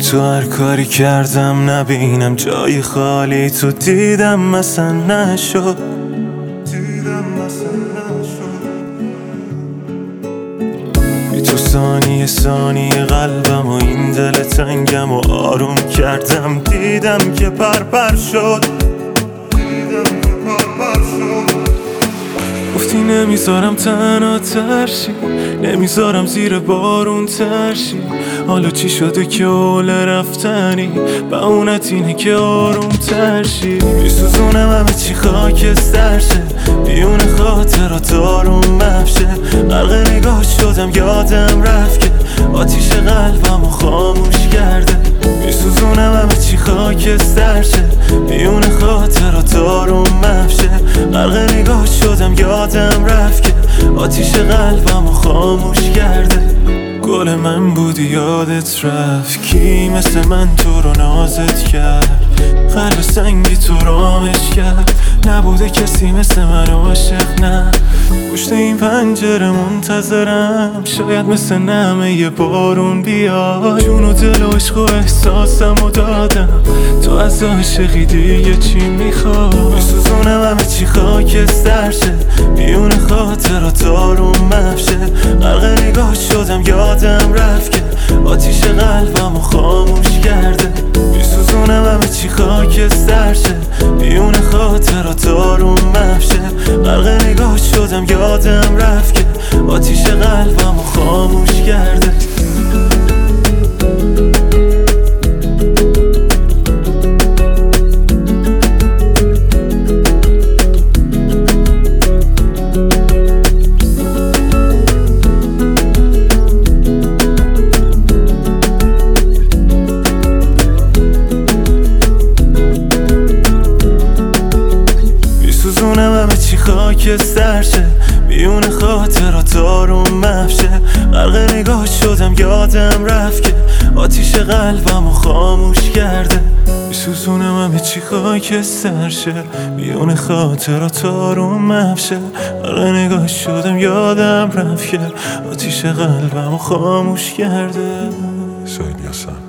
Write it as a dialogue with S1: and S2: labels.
S1: تو هر کاری کردم نبینم جای خالی تو دیدم مثلا نشد بی تو ثانیه قلبم و این دل تنگم و آروم کردم دیدم که پر شد گفتی نمیذارم تنها ترشی نمیذارم زیر بارون ترشی حالا چی شده که اول رفتنی بهونت اینه که آروم ترشی میسوزونم همه چی خاکستر شه بیون خاطرات آروم مفشه غرق نگاه شدم یادم رفت که آتیش قلبمو خاموش کرده میسوزونم همه چی خاکستر شه بیون خاطرات آروم مفشه غرق نگاه شدم یادم رفت که آتیش قلبمو خاموش کرده گل من بودی یادت رفت کی مثل من تو رو نازت کرد قلب سنگی تو رامش کرد نبوده کسی مثل من عاشق نه پشت این پنجره منتظرم شاید مثل نمه یه بارون بیاد جون و دل و عشق و احساسم و دادم تو از عاشقی دیگه چی میخواد میسوزونم همه چی خاکستر شه بیون خاطرات آروم مفشه غرق نگاه شدم یادم رفت که آتیش قلبمو خاموش کرده میسوزونم همه چی خاکستر شه بیون خاطرات آروم مفشه غرق نگاه شدم یادم رفت که آتیش قلبمو خاموش کرده میسوزونم همه چی خاکستر شه بیون خاطرات آروم مفشه غرق نگاه شدم یادم رفت که آتیش قلبمو خاموش کرده میسوزونم همه چی خاکستر شه بیون خاطرات آروم مفشه غرق نگاه شدم یادم رفت که آتیش قلبمو خاموش کرده.
S2: سید یاسن